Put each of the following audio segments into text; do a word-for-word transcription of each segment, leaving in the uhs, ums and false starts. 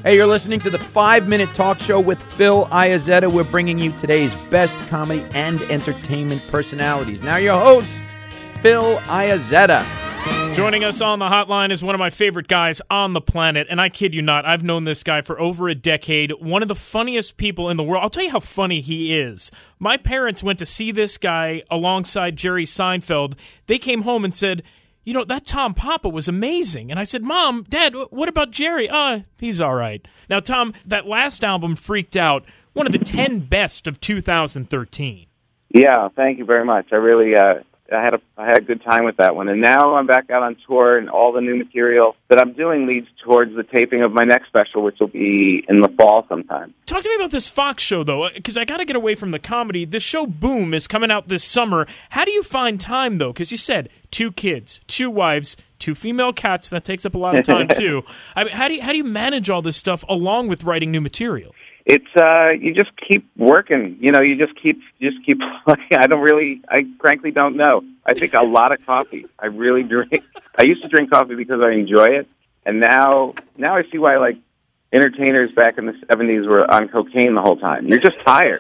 Hey, you're listening to the five-Minute Talk Show with Phil Iazetta. We're bringing you today's best comedy and entertainment personalities. Now your host, Phil Iazetta. Joining us on the hotline is one of my favorite guys on the planet, and I kid you not, I've known this guy for over a decade. One of the funniest people in the world. I'll tell you how funny he is. My parents went to see this guy alongside Jerry Seinfeld. They came home and said, you know, that Tom Papa was amazing. And I said, Mom, Dad, what about Jerry? Uh, he's all right. Now, Tom, that last album, Freaked Out, one of the ten best of two thousand thirteen. Yeah, thank you very much. I really, uh, I had a, I had a good time with that one. And now I'm back out on tour, and all the new material that I'm doing leads towards the taping of my next special, which will be in the fall sometime. Talk to me about this Fox show, though, because I got to get away from the comedy. This show, Boom, is coming out this summer. How do you find time, though? Because you said two kids, two wives, two female cats. That takes up a lot of time, too. I mean, how do you, how do you manage all this stuff along with writing new material? It's uh, you just keep working. You know, you just keep just keep. I don't really. I frankly don't know. I think a lot of coffee. I really drink. I used to drink coffee because I enjoy it, and now now I see why like entertainers back in the seventies were on cocaine the whole time. You're just tired.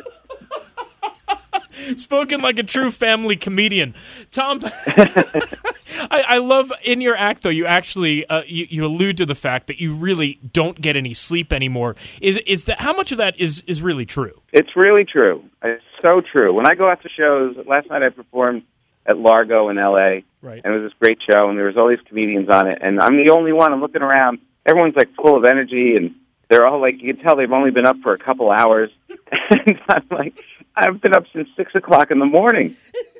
Spoken like a true family comedian. Tom, I, I love in your act, though, you actually uh, you, you allude to the fact that you really don't get any sleep anymore. Is is that how much of that is, is really true? It's really true. It's so true. When I go out to shows, last night I performed at Largo in L A, right. And it was this great show, and there was all these comedians on it, and I'm the only one. I'm looking around. Everyone's, like, full of energy, and they're all, like, you can tell they've only been up for a couple hours. And I'm like, I've been up since six o'clock in the morning.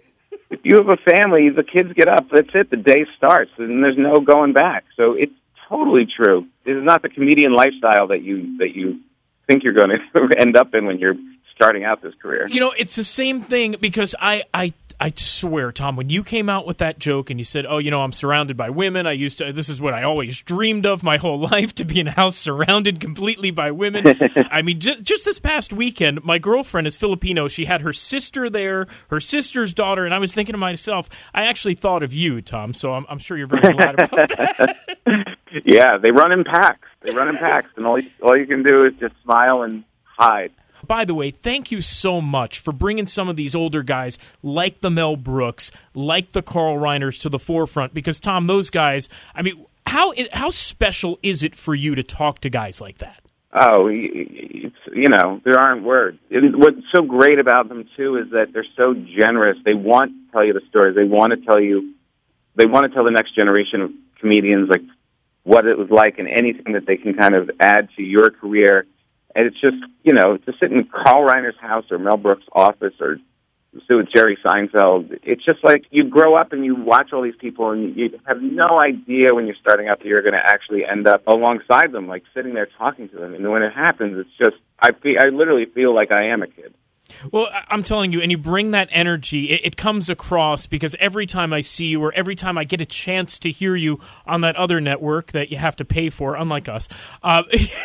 If you have a family, the kids get up. That's it. The day starts, and there's no going back. So it's totally true. This is not the comedian lifestyle that you that you think you're going to end up in when you're starting out this career. You know, it's the same thing because I, I, I swear, Tom, when you came out with that joke and you said, oh, you know, I'm surrounded by women. I used to, this is what I always dreamed of my whole life, to be in a house surrounded completely by women. I mean, just, just this past weekend, my girlfriend is Filipino. She had her sister there, her sister's daughter, and I was thinking to myself, I actually thought of you, Tom, so I'm, I'm sure you're very glad about that. Yeah, they run in packs. They run in packs, and all you, all you can do is just smile and hide. By the way, thank you so much for bringing some of these older guys like the Mel Brooks, like the Carl Reiners to the forefront, because, Tom, those guys, I mean, how how special is it for you to talk to guys like that? Oh, it's, you know, there aren't words. It, what's so great about them, too, is that they're so generous. They want to tell you the stories. They want to tell you, they want to tell the next generation of comedians, like, what it was like and anything that they can kind of add to your career. And it's just, you know, to sit in Carl Reiner's house or Mel Brooks' office or sit with Jerry Seinfeld, it's just like you grow up and you watch all these people and you have no idea when you're starting out that you're going to actually end up alongside them, like sitting there talking to them. And when it happens, it's just, I feel, I literally feel like I am a kid. Well, I'm telling you, and you bring that energy, it, it comes across because every time I see you or every time I get a chance to hear you on that other network that you have to pay for, unlike us, uh,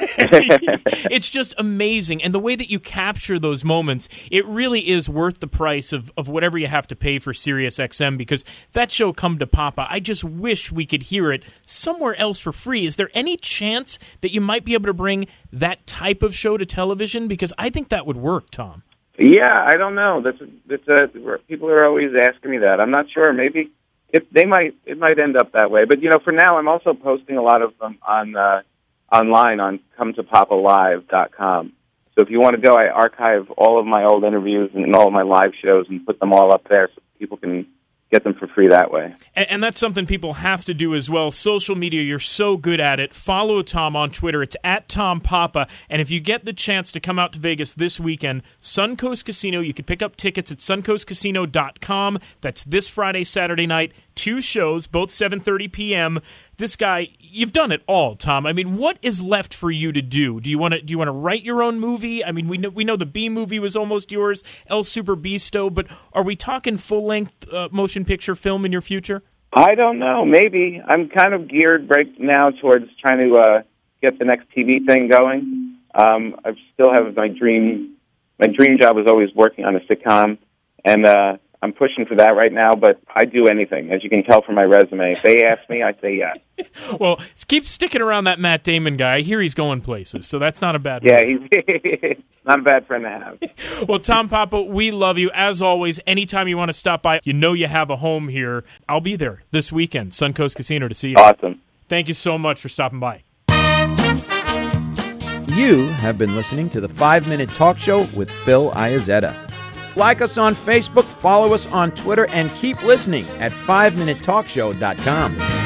it's just amazing. And the way that you capture those moments, it really is worth the price of, of whatever you have to pay for Sirius X M, because that show, Come to Papa, I just wish we could hear it somewhere else for free. Is there any chance that you might be able to bring that type of show to television? Because I think that would work, Tom. Yeah, I don't know. That's that's uh, people are always asking me that. I'm not sure. Maybe if they might, it might end up that way. But you know, for now, I'm also posting a lot of them on uh, online on come to papa live dot com. So if you want to go, I archive all of my old interviews and all of my live shows and put them all up there so people can get them for free that way. And, and that's something people have to do as well. Social media, you're so good at it. Follow Tom on Twitter. It's at Tom Papa. And if you get the chance to come out to Vegas this weekend, Suncoast Casino, you can pick up tickets at suncoast casino dot com. That's this Friday, Saturday night. Two shows, both seven thirty p.m. This guy, you've done it all, Tom. I mean, what is left for you to do? Do you want to do you want to write your own movie? I mean, we know we know the B movie was almost yours, El Super Beasto, but are we talking full-length uh, motion picture film in your future? I don't know. Maybe. I'm kind of geared right now towards trying to uh, get the next T V thing going. Um, I still have my dream. My dream job was always working on a sitcom, and uh, I'm pushing for that right now, but I do anything. As you can tell from my resume, if they ask me, I say yes. Well, keep sticking around that Matt Damon guy. I hear he's going places, so that's not a bad Yeah, move. he's not a bad friend to have. Well, Tom Papa, we love you. As always, anytime you want to stop by, you know you have a home here. I'll be there this weekend, Suncoast Casino, to see you. Awesome. Thank you so much for stopping by. You have been listening to the five minute Talk Show with Phil Iazetta. Like us on Facebook, follow us on Twitter, and keep listening at five minute talk show dot com.